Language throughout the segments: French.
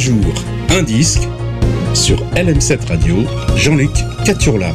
jour, un disque, sur LM7 Radio, Jean-Luc Caturla.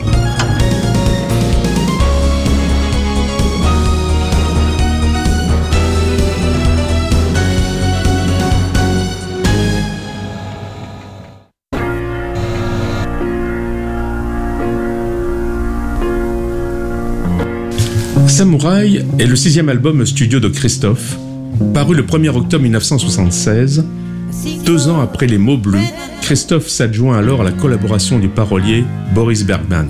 Samouraï est le 6e album studio de Christophe, paru le 1er octobre 1976. 2 ans après Les Mots Bleus, Christophe s'adjoint alors à la collaboration du parolier Boris Bergman.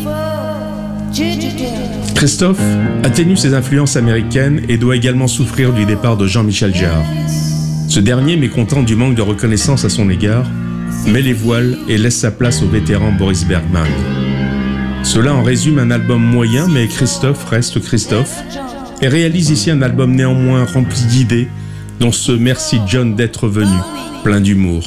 Christophe atténue ses influences américaines et doit également souffrir du départ de Jean-Michel Jarre. Ce dernier, mécontent du manque de reconnaissance à son égard, met les voiles et laisse sa place au vétéran Boris Bergman. Cela en résume un album moyen, mais Christophe reste Christophe et réalise ici un album néanmoins rempli d'idées, dont ce Merci John d'être venu, plein d'humour.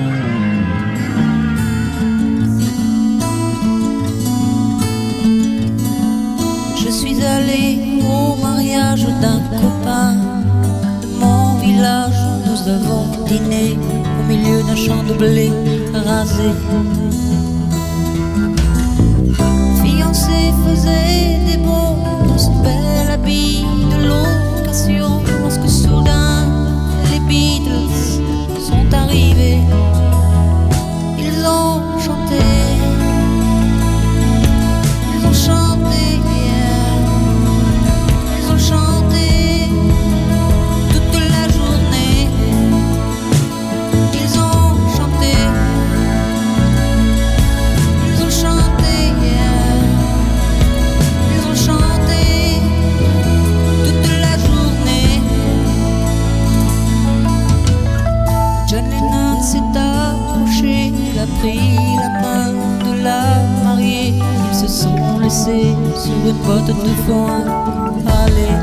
Je suis allé au mariage d'un copain de mon village. Nous avons dîné au milieu d'un champ de blé rasé. Faisait des bons dans ce bel habit de location, lorsque soudain les Beatles sont arrivés. Ils ont chanté, ils ont chanté, ils ont chanté toute la journée. Ils ont chanté, ils ont chanté. Il a pris la main de la mariée. Ils se sont laissés sur une botte de foin aller.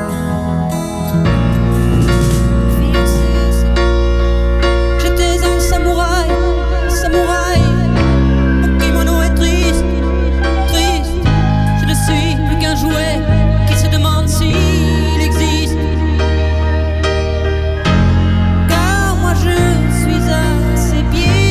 J'étais un samouraï, samouraï. Mon kimono est triste, triste. Je ne suis plus qu'un jouet qui se demande s'il existe. Car moi je suis à ses pieds.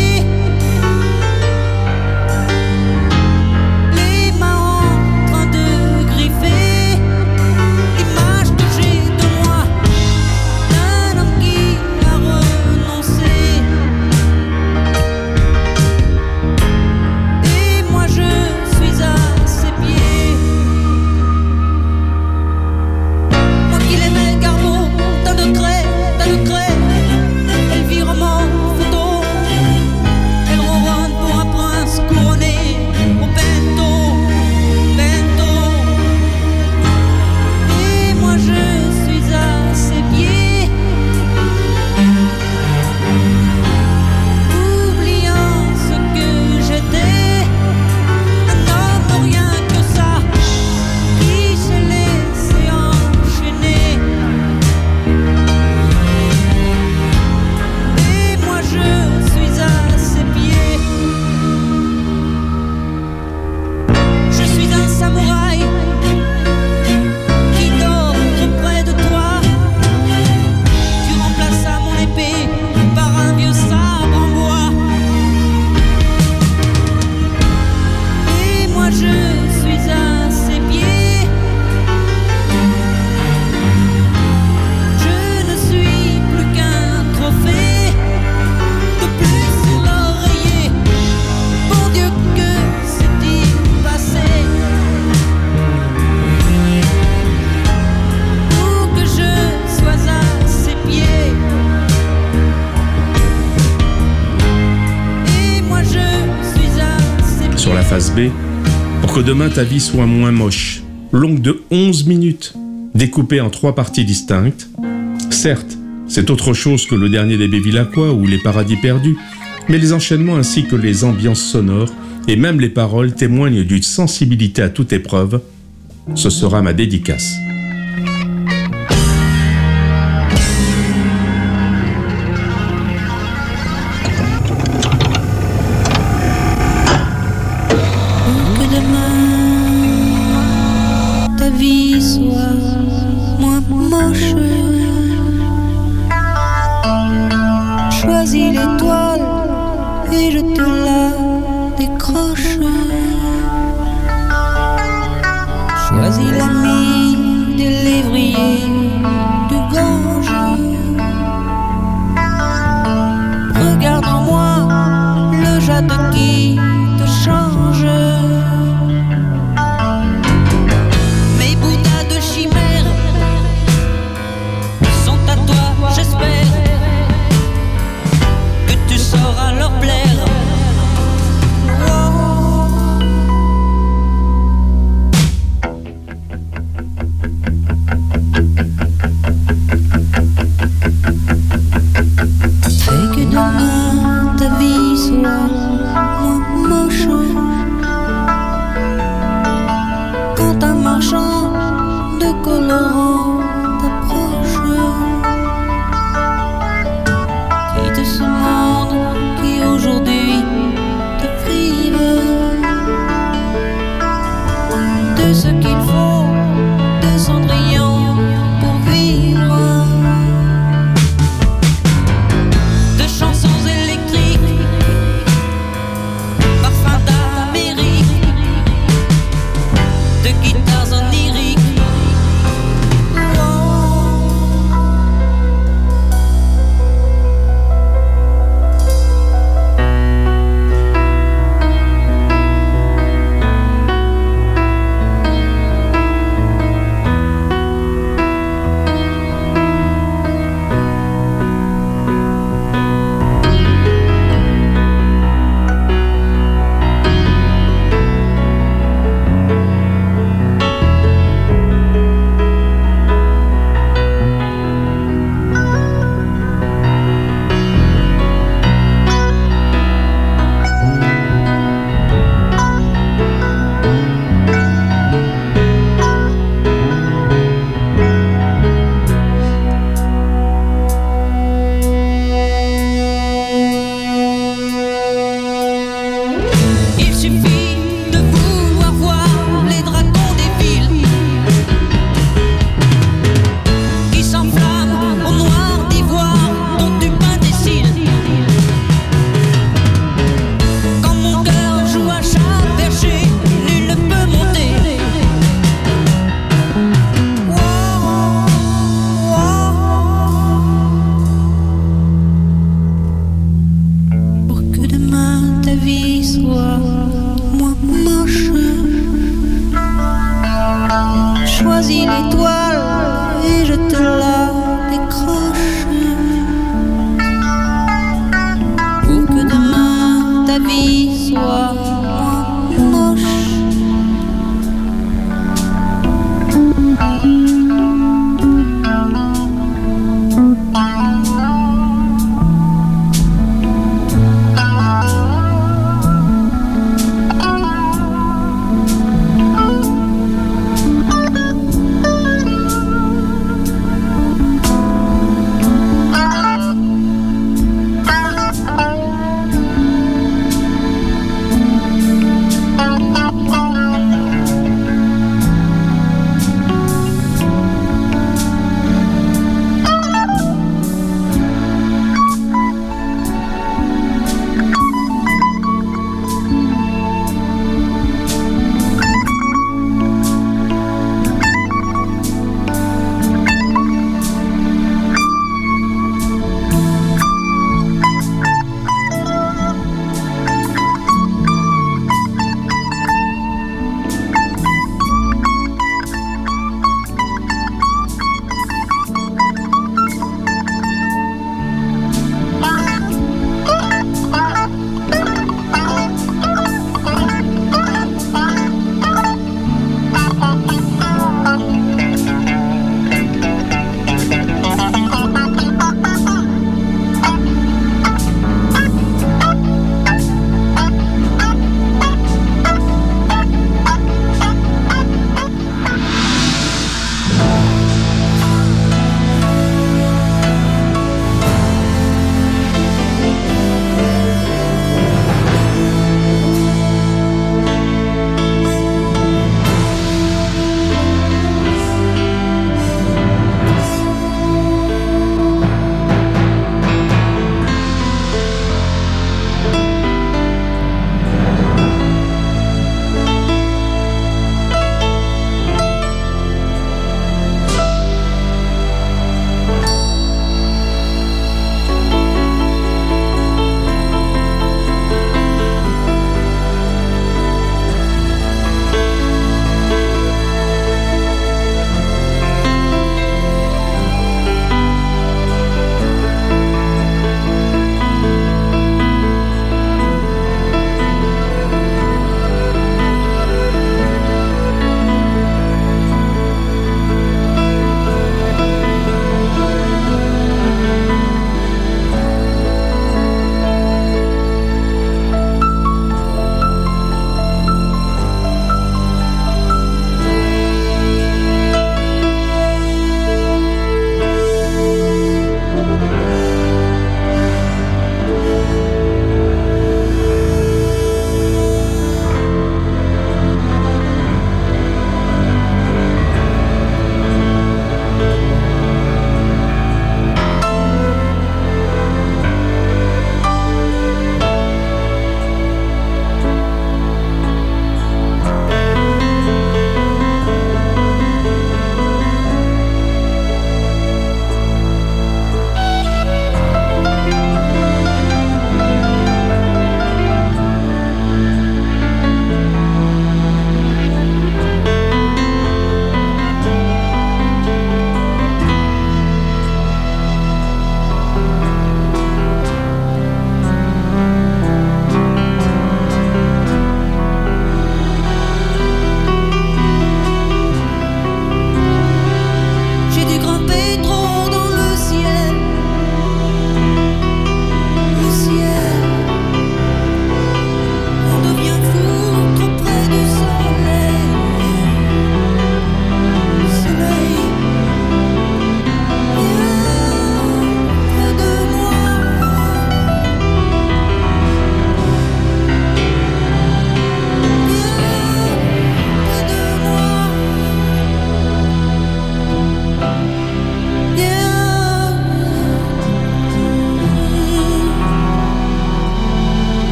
Face B, pour que demain ta vie soit moins moche, longue de 11 minutes, découpée en 3 parties distinctes. Certes, c'est autre chose que le dernier des Bevilacqua ou les Paradis perdus, mais les enchaînements ainsi que les ambiances sonores et même les paroles témoignent d'une sensibilité à toute épreuve. Ce sera ma dédicace. Choisis l'étoile et je te la décroche. Choisis l'ami des lévriers du Gange. Regarde en moi le jade qui te change. Mes bouddhas de chimère sont à toi, j'espère que tu sauras leur plaire.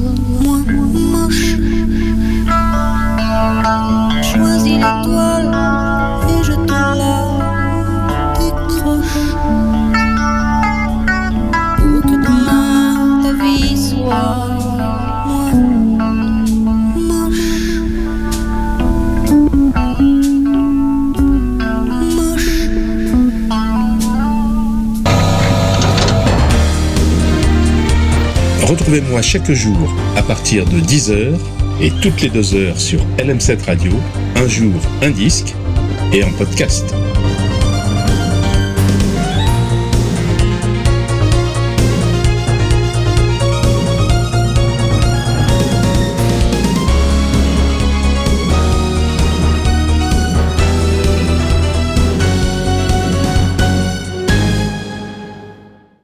moi moche. Choisis l'étoile et je te la décroche. Pour que demain ta vie soit Retrouvez-moi chaque jour à partir de 10h et toutes les 2 heures sur LM7 Radio, un jour, un disque et en podcast.